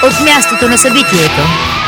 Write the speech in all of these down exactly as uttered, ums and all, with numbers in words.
от мястото на събитието.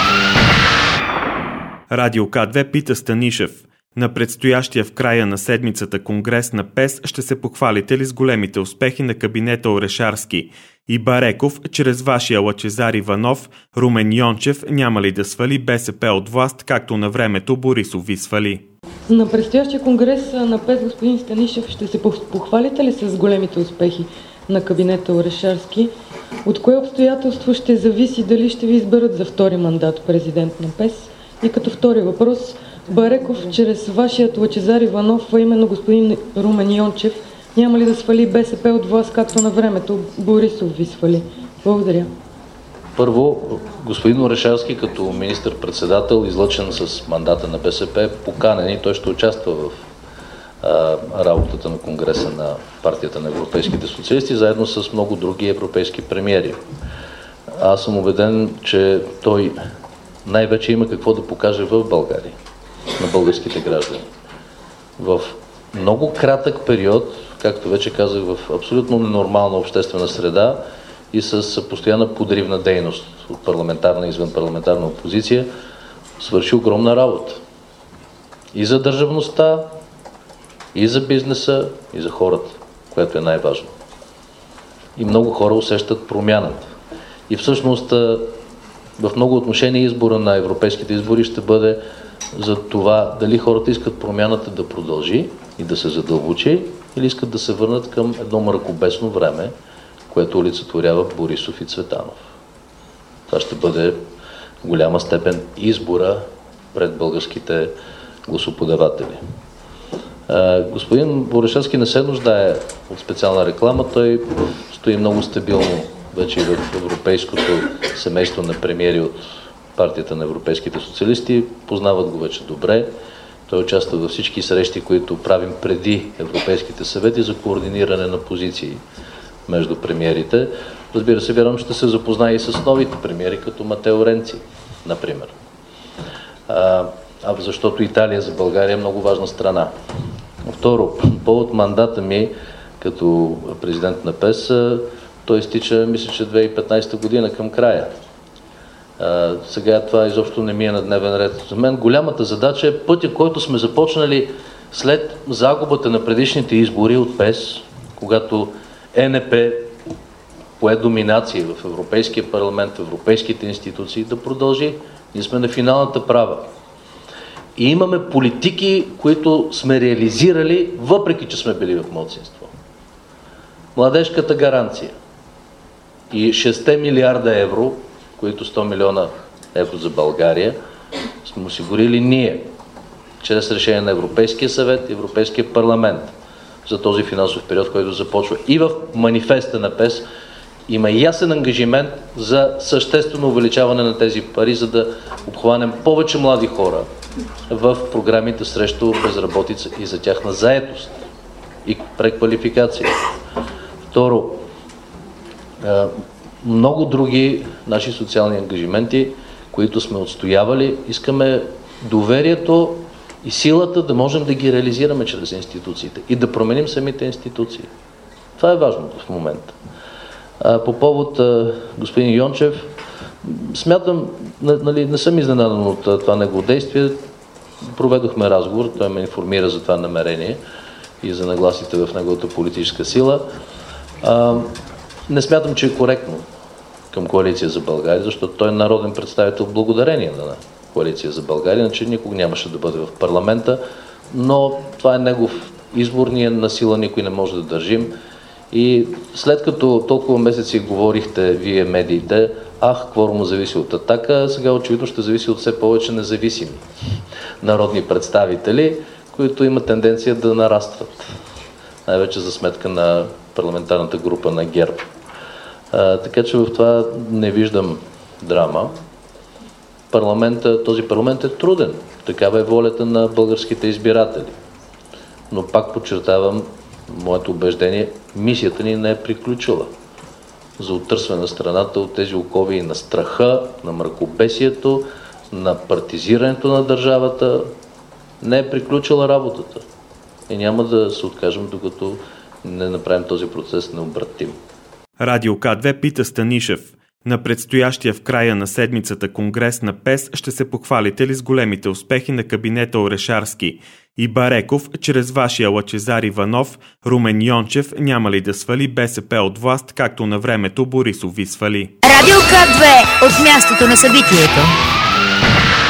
Радио К две пита Станишев. На предстоящия в края на седмицата конгрес на ПЕС ще се похвалите ли с големите успехи на кабинета Орешарски? И Бареков, чрез вашия Лъчезар Иванов, Румен Йончев няма ли да свали БСП от власт, както на времето Борисов ви свали? На предстоящия конгрес на ПЕС, господин Станишев, ще се похвалите ли с големите успехи на кабинета Орешарски? От кое обстоятелство ще зависи дали ще ви изберат за втори мандат президент на ПЕС? И като втори въпрос, Бареков, чрез вашият Лъчезар Иванов, а именно господин Румен Йончев, няма ли да свали БСП от власт, както на времето Борисов ви свали? Благодаря. Първо, господин Орешарски като министър-председател, излъчен с мандата на БСП, е поканен и той ще участва в а, работата на Конгреса на партията на европейските социалисти, заедно с много други европейски премиери. Аз съм убеден, че той най-вече има какво да покаже в България, на българските граждани. В много кратък период, както вече казах, в абсолютно ненормална обществена среда и с постоянна подривна дейност от парламентарна и извънпарламентарна опозиция, свърши огромна работа. И за държавността, и за бизнеса, и за хората, което е най-важно. И много хора усещат промяната. И всъщност в много отношения избора на европейските избори ще бъде за това дали хората искат промяната да продължи и да се задълбочи, или искат да се върнат към едно мракобесно време, което олицетворява Борисов и Цветанов. Това ще бъде в голяма степен избора пред българските гласоподаватели. Господин Орешарски не се нуждае от специална реклама, той стои много стабилно вече и в европейското семейство на премиери от партията на европейските социалисти, познават го вече добре. Той участва във всички срещи, които правим преди европейските съвети за координиране на позиции между премиерите. Разбира се, вярвам, ще се запознае и с новите премиери, като Матео Ренци, например. А, а защото Италия за България е много важна страна. Второ, повод мандата ми като президент на ПЕС, той изтича, мисля, че две хиляди и петнадесета година към края. А, сега това изобщо не ми е на дневен ред. За мен голямата задача е пътя, който сме започнали след загубата на предишните избори от ПЕС, когато Е Н П пое доминация в Европейския парламент, в европейските институции, да продължи. Ние сме на финалната права. И имаме политики, които сме реализирали, въпреки че сме били в малцинство. Младежката гаранция и шест милиарда евро, които сто милиона евро за България, сме осигурили ние, чрез решение на Европейския съвет и Европейския парламент за този финансов период, който започва. И в манифеста на ПЕС има ясен ангажимент за съществено увеличаване на тези пари, за да обхванем повече млади хора в програмите срещу безработица и за тяхна заетост и преквалификация. Второ, много други наши социални ангажименти, които сме отстоявали, искаме доверието и силата да можем да ги реализираме чрез институциите и да променим самите институции. Това е важно в момента. По повод господин Йончев, смятам, нали, не съм изненадан от това негово действие. Проведохме разговор, той ме информира за това намерение и за нагласите в неговата политическа сила. А, не смятам, че е коректно към Коалиция за България, защото той е народен представител благодарение на Коалиция за България, иначе никога нямаше да бъде в парламента, но това е негов избор, ние на сила никой не може да държим. И след като толкова месеци говорихте вие медиите, ах, кворума зависи от Атака, сега очевидно ще зависи от все повече независими народни представители, които имат тенденция да нарастват. Най-вече за сметка на парламентарната група на ГЕРБ. А, така че в това не виждам драма. Парламента, този парламент е труден. Такава е волята на българските избиратели. Но пак подчертавам моето убеждение, мисията ни не е приключила за оттърсване на страната от тези окови на страха, на мракобесието, на партизирането на държавата. Не е приключила работата. И няма да се откажем, докато не направим този процес необратим. Радио К две пита Станишев. На предстоящия в края на седмицата конгрес на ПЕС ще се похвалите ли с големите успехи на кабинета Орешарски? И Бареков, чрез вашия Лъчезар Иванов, Румен Йончев няма ли да свали БСП от власт, както на времето Борисов ви свали? Радио К две от мястото на събитието.